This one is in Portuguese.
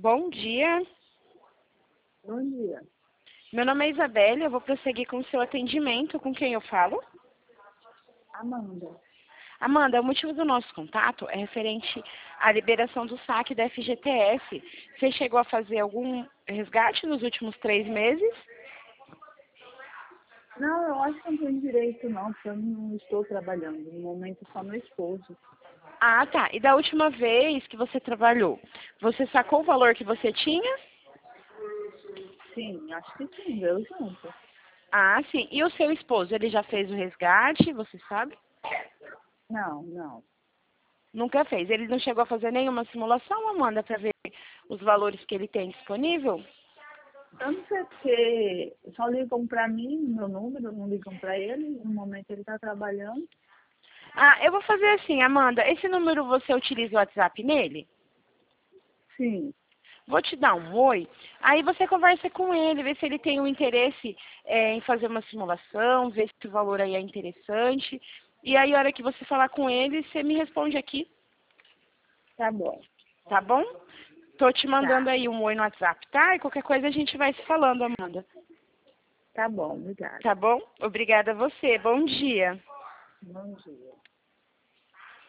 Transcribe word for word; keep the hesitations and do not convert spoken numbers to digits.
Bom dia. Bom dia. Meu nome é Isabelle, eu vou prosseguir com o seu atendimento. Com quem eu falo? Amanda. Amanda, o motivo do nosso contato é referente à liberação do saque da F G T S. Você chegou a fazer algum resgate nos últimos três meses? Não, eu acho que não tenho direito não, porque eu não estou trabalhando. No momento só meu esposo. Ah, tá. E da última vez que você trabalhou, você sacou o valor que você tinha? Sim, acho que sim, veio junto. Ah, sim. E o seu esposo, ele já fez o resgate, você sabe? Não, não. Nunca fez. Ele não chegou a fazer nenhuma simulação, Amanda, para ver os valores que ele tem disponível? Eu não sei porque só ligam pra mim, meu número, não ligam pra ele. No momento ele está trabalhando. Ah, eu vou fazer assim, Amanda. Esse número você utiliza o WhatsApp nele? Sim, Vou te dar um oi. Aí você conversa com ele, vê se ele tem um interesse é, em fazer uma simulação, ver se o valor aí é interessante. E aí, a hora que você falar com ele, você me responde aqui, tá bom. tá bom? Tô te mandando Tá, aí um oi no WhatsApp, tá? E qualquer coisa a gente vai se falando, Amanda. tá bom, obrigada. Tá bom? Obrigada a você. Bom dia. Bom dia.